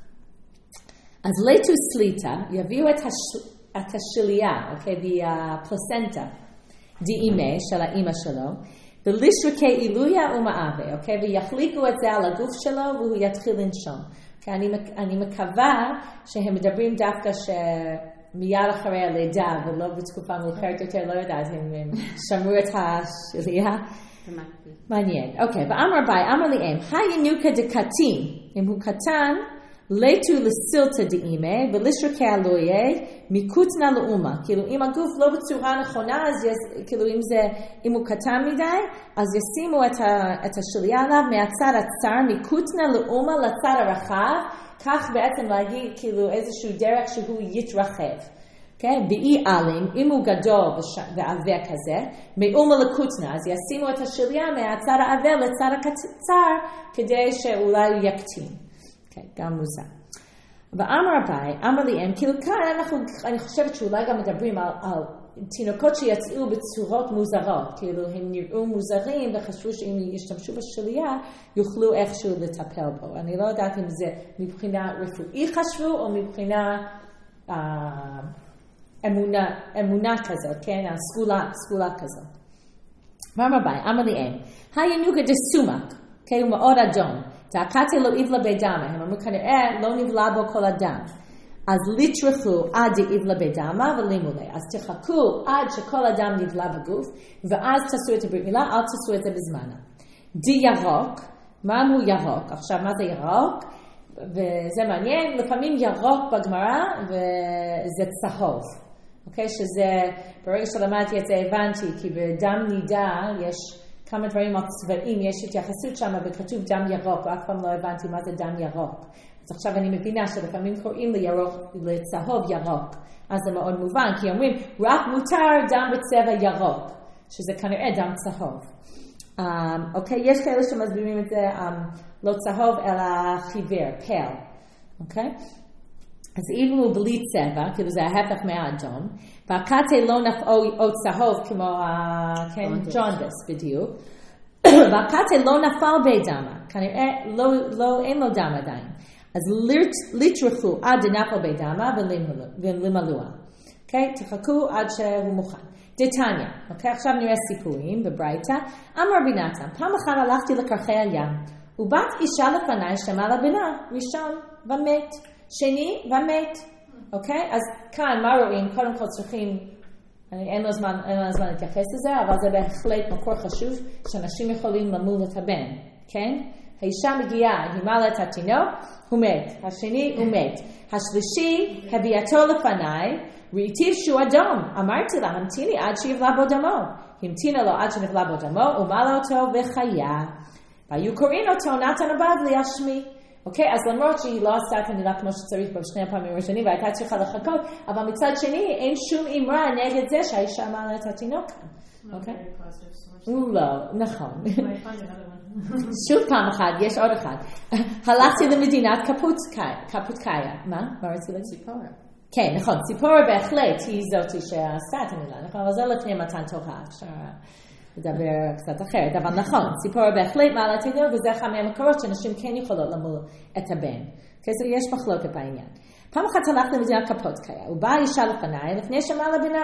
אז ליטו סליטה, יביאו את, הש, את השלייה, אוקיי? והפלסנטה, דימה של האמא שלו, ולשרקי אילויה ומאווה, אוקיי? ויחליקו את זה על הגוף שלו והוא יתחיל לנשום. אוקיי? אני, אני מקווה שהם מדברים דווקא שמיד אחרי הלידה ולא בתקופה מאוחרת יותר, לא יודעת, הם, הם שמרו את השלייה. מעניין. אוקיי, ואמר ביי, אמר לי אם, הינוקה דקטין, אם הוא קטן, ליטו לסילתא דאימה ולשרקי אלויה מקוטנה לאומה. כאילו אם הגוף לא בצורה נכונה, אז יש, כאילו אם זה, אם הוא קטן מדי, אז ישימו את, ה, את השלייה עליו מהצד הצר, מקוטנה לאומה לצד הרחב, כך בעצם להגיד כאילו איזשהו דרך שהוא יתרחב. Okay? באי אלים, אם הוא גדול ועבה כזה, מאומה לקוטנה, אז ישימו את השלייה מהצד העבה לצד הקצר, כדי שאולי הוא יקטין. Okay, גם מוזר. ואמר אביי, אמר לי הם, כאילו כאן אנחנו, אני חושבת שאולי גם מדברים על, על תינוקות שיצאו בצורות מוזרות, כאילו הם נראו מוזרים וחשבו שאם ישתמשו בשלייה, יוכלו איכשהו לטפל בו. אני לא יודעת אם זה מבחינה רפואי חשבו, או מבחינה אה, אמונה, אמונה כזאת, כן? הסגולה, סגולה כזאת. ואמר אביי, אמר לי הם, הינוקה דסומק, כן? הוא מאוד אדום. דאקתי לא יבלה בדמה, הם אמרו כנראה לא נבלה בו כל הדם. אז ליטרחו עד יבלה בדמה ולימולי. אז תחכו עד שכל הדם נבלה בגוף, ואז תעשו את הברית מילה, אל תעשו את זה בזמנה. די ירוק, מה הוא ירוק? עכשיו מה זה ירוק? וזה מעניין, לפעמים ירוק בגמרא וזה צהוב. אוקיי? שזה, ברגע שלמדתי את זה הבנתי, כי בדם נידה יש כמה דברים על צבעים, יש התייחסות שם וכתוב דם ירוק, ואף פעם לא הבנתי מה זה דם ירוק. אז עכשיו אני מבינה שלפעמים קוראים לירוק, לצהוב ירוק, אז זה מאוד מובן, כי אומרים רק מותר דם בצבע ירוק, שזה כנראה דם צהוב. Um, אוקיי, יש כאלה שמסבירים את זה um, לא צהוב אלא חיוור, פל. אוקיי? אז אם הוא בלי צבע, כאילו זה ההפך מהאדום, והקטה לא נפעו או צהוב כמו ג'ונדס בדיוק, והקטה לא נפל בידמה, כנראה לא, לא, אין לו דם עדיין. אז ליטרחו עד דנפל בידמה ולמלואה. אוקיי? תחכו עד שהוא מוכן. דתניא, אוקיי? עכשיו נראה סיפורים בברייתא. אמר רבי נתן, פעם אחת הלכתי לקרחי הים, ובת אישה לפניי שמעה לבנה, ראשון ומת. שני ומת, אוקיי? אז כאן מה רואים? קודם כל צריכים, אני, אין לו זמן, אין לו זמן להתייחס לזה, אבל זה בהחלט מקור חשוב שאנשים יכולים למול את הבן, כן? האישה מגיעה, היא מעלה את התינוק, הוא מת. השני הוא מת. השלישי הביאתו לפניי, ראיתי שהוא אדום. אמרתי לה, המתיני עד שיבלה בו דמו. המתינה לו עד שנבלה בו דמו, ומעלה אותו וחיה. והיו קוראים אותו נתן הבבלי על שמי. אוקיי, אז למרות שהיא לא עשתה את המילה כמו שצריך בשני הפעמים הראשונים, והייתה צריכה לחכות, אבל מצד שני אין שום אמרה נגד זה שהאישה מעלה את התינוק. אוקיי? לא, נכון. שוב פעם אחת, יש עוד אחד. הלכתי למדינת קפוטקאיה. מה? מה רציתי להגיד? ציפורה. כן, נכון, ציפורה בהחלט היא זאתי שעשתה את המילה, נכון? אבל זה לפני מתן תורה, אפשר לדבר קצת אחרת, אבל נכון, ציפורה בהחלט מעלה את התינוק, וזה אחד מהמקורות שאנשים כן יכולות למול את הבן. כזה יש מחלוקת בעניין. פעם אחת הלכתי למדינת קפוטקאיה, ובאה אישה לפניי, לפני שמעלה בינה,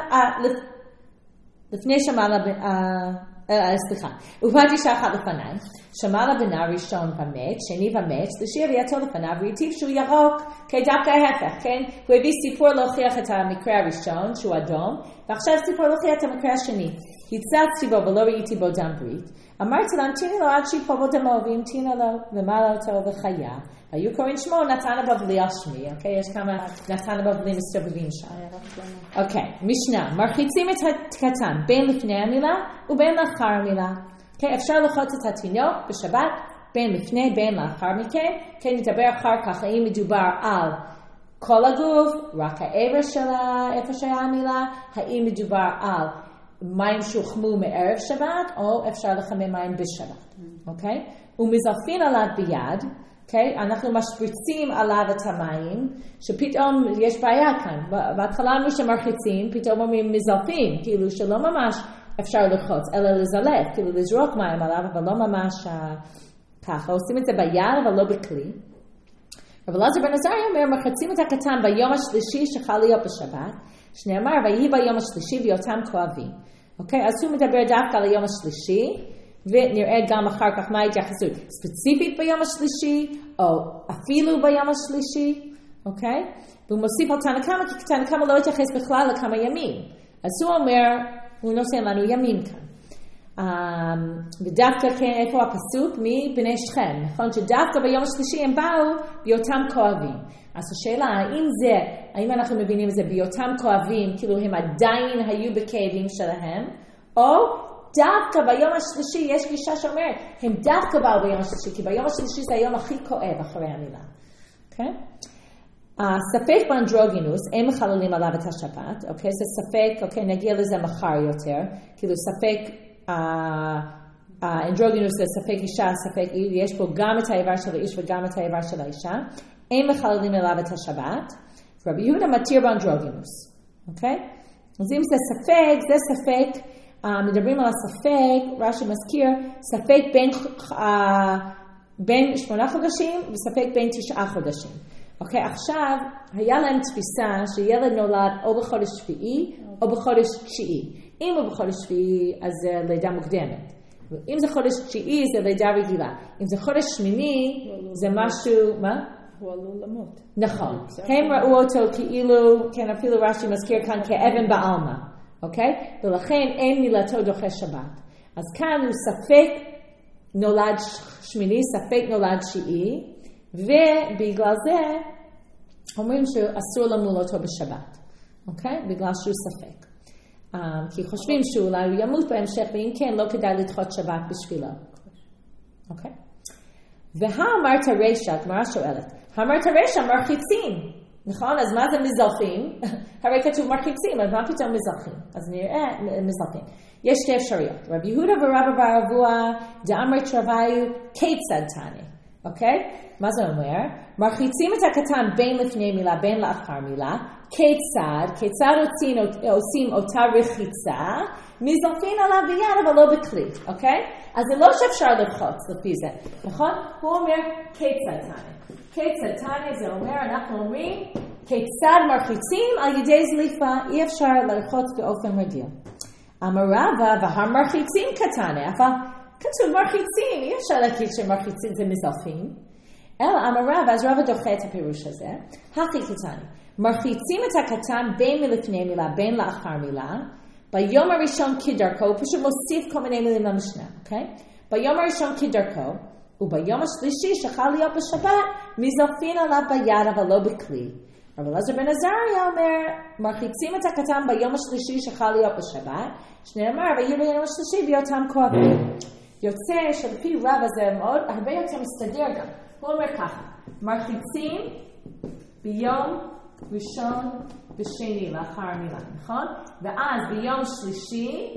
לפני שמעלה בינה, סליחה, ובאת אישה אחת לפניי, שמעלה בינה ראשון ומת, שני ומת, שלישי הביאתו לפניו, והטיב שהוא ירוק, כדווקא ההפך, כן? הוא הביא סיפור להוכיח את המקרה הראשון, שהוא אדום, ועכשיו סיפור להוכיח את המקרה השני. הצצתי בו ולא ראיתי בו דם ברית. אמרתי לה, המתיני לו עד שיפול בו דמו, והמתינה לו, ומעלה אותו וחיה. היו קוראים שמו נתן הבבלי על שמי, אוקיי? יש כמה נתן הבבלי מסתובבים שם. אוקיי, משנה, מרחיצים את הקטן בין לפני המילה ובין לאחר המילה. אוקיי, אפשר לחוץ את התינוק בשבת, בין לפני, בין לאחר מכן. כן, נדבר אחר כך, האם מדובר על כל הגוף, רק העבר שלה, איפה שהיה המילה, האם מדובר על מים שהוחמו מערב שבת, או אפשר לחמם מים בשבת, אוקיי? ומזלפין עליו ביד, אוקיי? אנחנו משפריצים עליו את המים, שפתאום יש בעיה כאן. בהתחלה אמרו שמרחיצים, פתאום אומרים מזלפים, כאילו שלא ממש אפשר לרחוץ, אלא לזלף, כאילו לזרוק מים עליו, אבל לא ממש ככה. עושים את זה ביד, אבל לא בכלי. אבל אלעזר בן עזריה אומר, מרחיצים את הקטן ביום השלישי שחל להיות בשבת, שנאמר, ויהי ביום השלישי ויותם כואבים. אוקיי? אז הוא מדבר דווקא על היום השלישי, ונראה גם אחר כך מה ההתייחסות ספציפית ביום השלישי, או אפילו ביום השלישי, אוקיי? והוא מוסיף על תנא קמא, כי תנא קמא לא התייחס בכלל לכמה ימים. אז הוא אומר, הוא נותן לנו ימים כאן. Um, ודווקא כן, איפה הפסוק? מבני שכם, נכון? שדווקא ביום השלישי הם באו ביותם כואבים. אז השאלה, האם זה, האם אנחנו מבינים את זה ביותם כואבים, כאילו הם עדיין היו בכאבים שלהם, או דווקא ביום השלישי, יש גישה שאומרת, הם דווקא באו ביום השלישי, כי ביום השלישי זה היום הכי כואב אחרי המילה. אוקיי? הספק באנדרוגינוס, הם מחללים עליו את השבת, אוקיי? זה ספק, אוקיי, נגיע לזה מחר יותר, כאילו ספק, האנדרוגינוס זה ספק אישה, ספק, יש פה גם את האיבר של האיש וגם את האיבר של האישה, הם מחללים עליו את השבת, רבי יהודה מתיר באנדרוגינוס, אוקיי? אז אם זה ספק, זה ספק, Uh, מדברים על הספק, רש"י מזכיר, ספק בין, uh, בין שמונה חודשים וספק בין תשעה חודשים. אוקיי, okay, עכשיו היה להם תפיסה שילד נולד או בחודש שביעי או בחודש תשיעי. אם הוא בחודש שביעי אז זה לידה מוקדמת. אם זה חודש תשיעי זה לידה רגילה. אם זה חודש שמיני זה משהו, מה? הוא עלול למות. נכון. הם ראו אותו כאילו, כן אפילו רש"י מזכיר כאן כאבן בעלמא. אוקיי? Okay? ולכן אין מילתו דוחה שבת. אז כאן הוא ספק נולד שמיני, ספק נולד שיעי, ובגלל זה אומרים שאסור למול אותו בשבת. אוקיי? Okay? בגלל שהוא ספק. Um, כי חושבים שאולי הוא ימות בהמשך, ואם כן, לא כדאי לדחות שבת בשבילו. אוקיי? Okay? והאמרת רשע, גמרא שואלת, האמרת רשע מרחיצים. נכון? אז מה זה מזלפים? הרי כתוב מרחיצים, אז מה פתאום מזלפים? אז נראה מזלפים. יש שתי אפשריות. רבי יהודה ורבא בר אבוה דאמרת רביו כיצד תנא. אוקיי? מה זה אומר? מרחיצים את הקטן בין לפני מילה, בין לאחר מילה. כיצד? כיצד עושים, עושים אותה רחיצה? מזלפין עליו ביד, אבל לא בכלי. אוקיי? אז זה לא שאפשר לרחוץ לפי זה. נכון? הוא אומר כיצד תנא. כיצד תנא זה אומר, אנחנו אומרים, כיצד מרחיצים על ידי זליפה, אי אפשר לרחוץ באופן רגיל. אמר רבא, והמרחיצים כתנא, אבל כתוב מרחיצים, אי אפשר להגיד שמרחיצים זה מזלפים. אלא אמר רבא, אז רבא דוחה את הפירוש הזה, הכי כתנא. מרחיצים את הקטן בין מלפני מילה, בין לאחר מילה, ביום הראשון כדרכו, הוא פשוט מוסיף כל מיני מילים למשנה, אוקיי? ביום הראשון כדרכו, וביום השלישי שחל להיות בשבת, מזלפין עליו ביד אבל לא בכלי. אבל אלעזר בן עזריה אומר, מרחיצים את הקטן ביום השלישי שחל להיות בשבת, שנאמר, ויהי ביום השלישי ויותם כואבים. יוצא שלפי רבא זה מאוד, הרבה יותר מסתדר גם. הוא אומר ככה, מרחיצים ביום ראשון ושני לאחר המילה, נכון? ואז ביום שלישי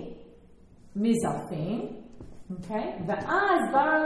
מזלפין, אוקיי? ואז בר...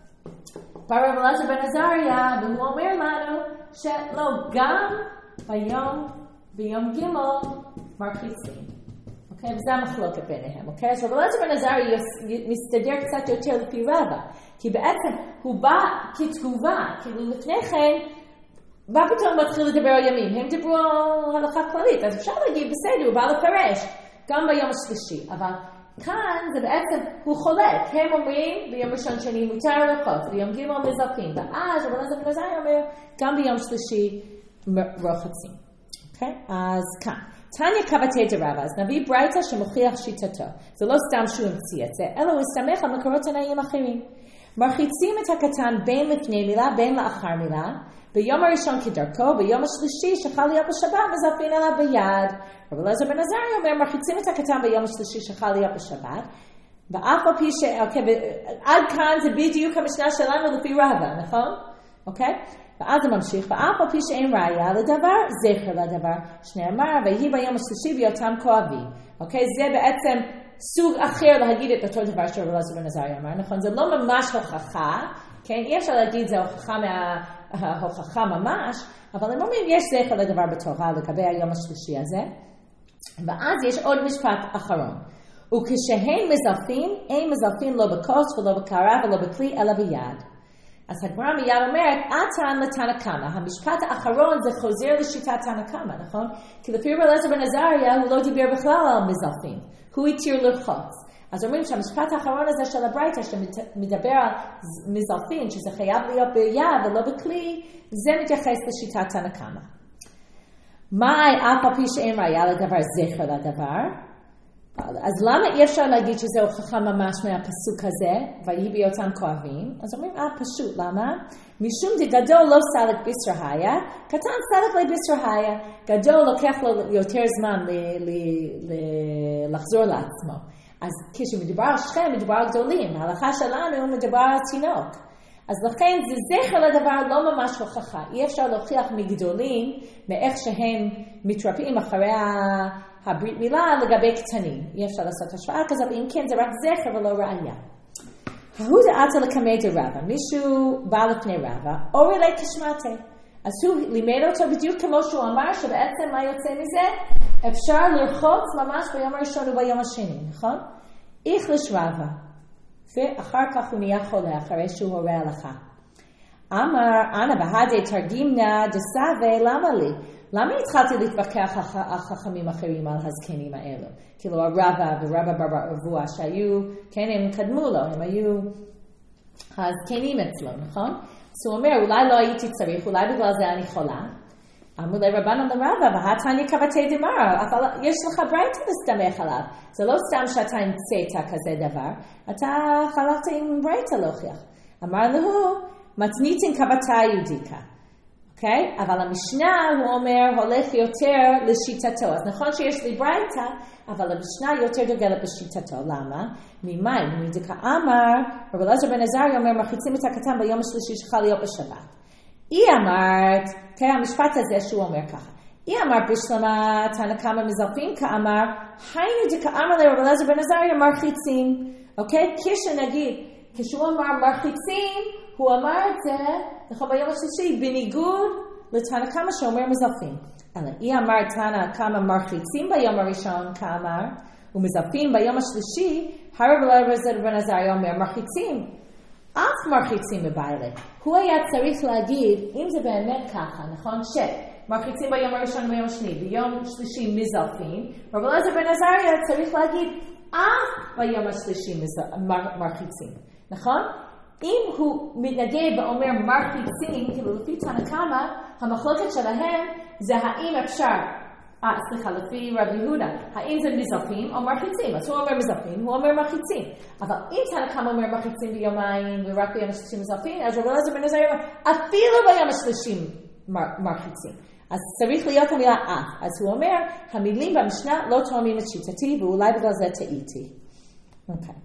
ברב אלעזר בן עזריה, והוא אומר לנו שלא, גם ביום, ביום ג' מרחיצים. אוקיי? וזה המחלוקת ביניהם. אוקיי? אז רב אלעזר בן עזריה מסתדר קצת יותר לפי רבא. כי בעצם הוא בא כתגובה, כאילו לפני כן, בא פתאום מתחיל לדבר על ימים. הם דיברו על הלכה כללית, אז אפשר להגיד, בסדר, הוא בא לפרש, גם ביום השלישי. אבל כאן זה בעצם, הוא חולק. הם אומרים, ביום ראשון שני מותר לרחוץ, ביום ג' מזלפין. ואז רב אלעזר בן עזריה אומר, גם ביום שלישי רוחצים. אוקיי? אז כאן. תניא קבתי דרבא, אז נביא ברייתא שמוכיח שיטתו. זה לא סתם שהוא המציא את זה, אלא הוא הסתמך על מקורות תנאים אחרים. מרחיצים את הקטן בין לפני מילה, בין לאחר מילה, ביום הראשון כדרכו, ביום השלישי שחל להיות בשבת, מזלפין עליו ביד. רב אלעזר בן עזריה אומר, מרחיצים את הקטן ביום השלישי שחל להיות בשבת, ואף על פי ש... אוקיי, עד כאן זה בדיוק המשנה שלנו לפי רבא, נכון? אוקיי? ואז זה ממשיך, ואף על פי שאין ראיה לדבר, זכר לדבר, שנאמר, ויהי ביום השלישי ויותם כואבים. אוקיי? זה בעצם סוג אחר להגיד את אותו דבר שרב אלעזר בן עזריה אמר, נכון? זה לא ממש הוכחה, כן? אי אפשר להגיד זה הוכחה מההוכחה ממש, אבל הם אומרים יש זכר לדבר בתורה לגבי היום השלישי הזה, ואז יש עוד משפט אחרון. וכשהם מזלפים, הם מזלפים לא בכוס ולא בקערה ולא בכלי אלא ביד. אז הגמרא מיד אומרת, עתן לתנא קמא. המשפט האחרון זה חוזר לשיטת תנא קמא, נכון? כי לפי רבי אליעזר בן עזריה הוא לא דיבר בכלל על מזלפים. הוא התיר לרחוץ. אז אומרים שהמשפט האחרון הזה של הברייתא שמדבר על מזלפים, שזה חייב להיות ביד ולא בכלי, זה מתייחס לשיטת תנא קמא. מאי אף על פי שאין ראיה לדבר זכר לדבר? אז למה אי אפשר להגיד שזה הוכחה ממש מהפסוק הזה, ויהי בהיותם כואבים? אז אומרים, אה, פשוט, למה? משום דגדול לא סלק בישרהיה, קטן סלק לבישרהיה. גדול לוקח לו יותר זמן ל- ל- ל- לחזור לעצמו. אז כשמדובר על שכם, מדובר על גדולים. ההלכה שלנו מדובר על תינוק. אז לכן זה זכר לדבר לא ממש הוכחה. אי אפשר להוכיח מגדולים, מאיך שהם מתרפאים אחרי הברית מילה לגבי קטנים. אי אפשר לעשות השוואה כזאת, אם כן זה רק זכר ולא ראיה. ההוא דעתה לקמא דרבא, מישהו בא לפני רבא, אורי לי כשמעתי. אז הוא לימד אותו בדיוק כמו שהוא אמר, שבעצם מה יוצא מזה? אפשר לרחוץ ממש ביום הראשון וביום השני, נכון? איך לשרבא. ואחר כך הוא נהיה חולה, אחרי שהוא הורה הלכה. אמר, אנא בהדי תרגימנה דסווה, למה לי? למה התחלתי להתווכח החכמים אחרים על הזקנים האלו? כאילו הרבא ורבא בר רבוע שהיו, כן, הם קדמו לו, הם היו הזקנים אצלו, נכון? אז הוא אומר, אולי לא הייתי צריך, אולי בגלל זה אני חולה. אמרו לרבנן לרבא, והתניא קבתי דמרא, אבל יש לך ברייתא להסתמך עליו. זה לא סתם שאתה המצאת כזה דבר, אתה חלקת עם ברייתא להוכיח. אמר לו, מתניתין קבתה יודיקה. אוקיי? אבל המשנה הוא אומר, הולך יותר לשיטתו. אז נכון שיש לי ברייתא, אבל המשנה יותר דוגלת בשיטתו. למה? ממאי, מדיקה אמר, רבי אליעזר בן עזריה אומר, מרחיצים את הקטן ביום השלישי שחל להיות בשבת. היא אמרת, כן, המשפט הזה שהוא אומר ככה. היא אמרת בשלמה, תנא קמא מזלפים, כאמר, היינו דכאמר לרבי אליעזר בן עזריה מרחיצים. אוקיי? כשנגיד, כשהוא אמר מרחיצים, הוא אמר את זה, נכון, ביום השלישי, בניגוד לתנא קמא שאומר מזלפים. אלא היא אמרת תנא קמא מרחיצים ביום הראשון, כאמר, ומזלפים ביום השלישי, הרבי אליעזר בן עזריה אומר מרחיצים. אף מרחיצים בבעלה. הוא היה צריך להגיד, אם זה באמת ככה, נכון? שמרחיצים ביום הראשון וביום השני, ביום שלישי מזלפים, רבי אליעזר בן עזריה צריך להגיד, אף ביום השלישי מרחיצים, נכון? אם הוא מתנגד ואומר מרחיצים, כאילו לפי תנא קמא, המחלוקת שלהם זה האם אפשר, אה, סליחה, לפי רבי יהודה, האם זה מזלפים או מרחיצים? אז הוא אומר מזלפים, הוא אומר מרחיצים. אבל אם תנא קמא אומר מרחיצים ביומיים ורק ביום השלישי מזלפים, אז רבי אליעזר בן עזריה אומר, אפילו ביום השלישי מרחיצים. אז צריך להיות המילה אף. אז הוא אומר, המילים במשנה לא תואמים את שיטתי, ואולי בגלל זה טעיתי. אוקיי.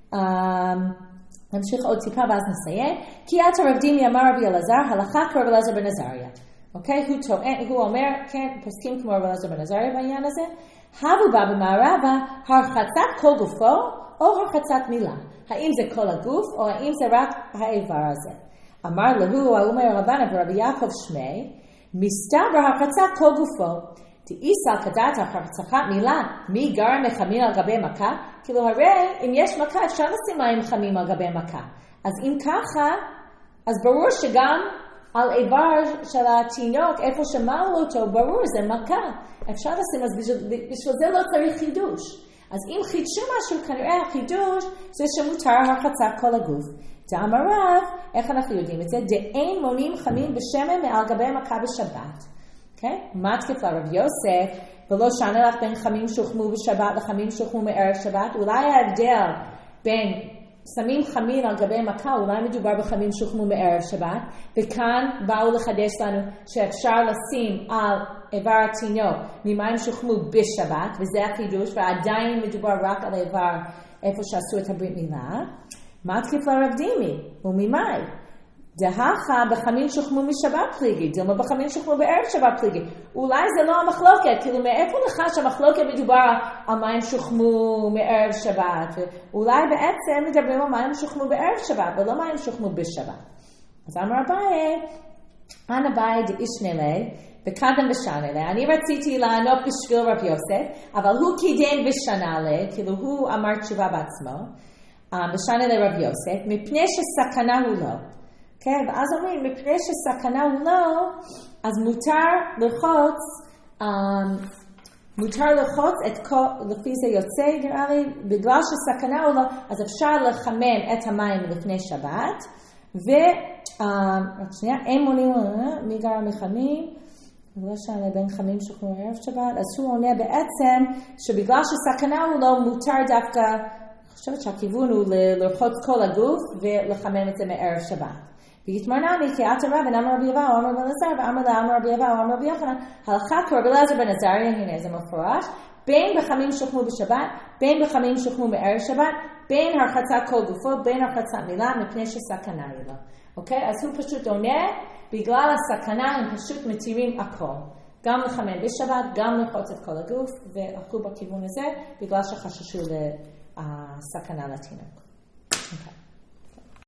נמשיך עוד טיפה ואז נסיים. כי עתה רב דימי אמר רבי אלעזר, הלכה כרבי אליעזר בן עזריה. אוקיי? הוא טוען, הוא אומר, כן, פוסקים כמו רבי אליעזר בן עזריה בעניין הזה. הבו בא במערבה, הרחצת כל גופו, או הרחצת מילה. האם זה כל הגוף, או האם זה רק האיבר הזה. אמר לו, האומר רבנה ורבי יעקב שמי, מסתבר הרחצת כל גופו. תאיסה כדעת הרחצת מילה, מי גר מחמין על גבי מכה? כאילו הרי אם יש מכה אפשר לשים מים חמים על גבי מכה. אז אם ככה, אז ברור שגם על איבר של התינוק, איפה שמלו אותו, ברור זה מכה. אפשר לשים, אז בשביל, בשביל זה לא צריך חידוש. אז אם חידשו משהו, כנראה החידוש זה שמותר הרחצת כל הגוף. דאמר רב, איך אנחנו יודעים את זה? דאין מונים חמים בשמן מעל גבי מכה בשבת. אוקיי? מה תקף לרב יוסף? ולא שנה לך בין חמים שוחמו בשבת לחמים שוחמו מערב שבת? אולי ההבדל בין שמים חמים על גבי מכה, אולי מדובר בחמים שוחמו מערב שבת, וכאן באו לחדש לנו שאפשר לשים על איבר התינוק ממים שוחמו בשבת, וזה החידוש, ועדיין מדובר רק על איבר איפה שעשו את הברית מילה. מה תקיף לרב דימי? וממאי? דהכה בחמים שוחמו משבת פליגי, דלמה בחמים שוחמו בערב שבת פליגי. אולי זה לא המחלוקת, כאילו מאיפה לך שהמחלוקת מדובר על מים שוחמו מערב שבת, ואולי בעצם מדברים על מים שוחמו בערב שבת, ולא מים שוחמו בשבת. אז אמר אביי, אנא ביי דאישנלה, וקדם ושנלה. אני רציתי לענות בשביל רב יוסף, אבל הוא קידם ושנלה, כאילו הוא אמר תשובה בעצמו, בשנה לרב יוסף, מפני שסכנה הוא לא. כן, ואז אומרים, מפני שסכנה הוא לא, אז מותר לחוץ, מותר לחוץ את כל, לפי זה יוצא, נראה לי, בגלל שסכנה הוא לא, אז אפשר לחמם את המים לפני שבת, ו, רק שנייה, אין מונים, מי גר מחמים? לא שאלה בין חמים שכנו ערב שבת, אז הוא עונה בעצם, שבגלל שסכנה הוא לא, מותר דווקא, אני חושבת שהכיוון הוא לרחוץ כל הגוף ולחמם את זה מערב שבת. ויתמרנני כי את רבן אמר רבי אבאו אמר רבי אלעזר ואמר לה אמר רבי אבאו אמר רבי יוחנן הלכה כרבי אלעזר בן עזריה, הנה זה מפורש, בין בחמים שוכנו בשבת, בין בחמים שוכנו מערב שבת, בין הרחצה כל גופו, בין הרחצה מילה, מפני שסכנה היא לו. אוקיי? אז הוא פשוט עונה, בגלל הסכנה הם פשוט מתירים הכל. גם לחמם בשבת, גם לחוץ את כל הגוף, והלכו בכיוון הזה, בגלל שחששו לסכנה לתינוק. אוקיי.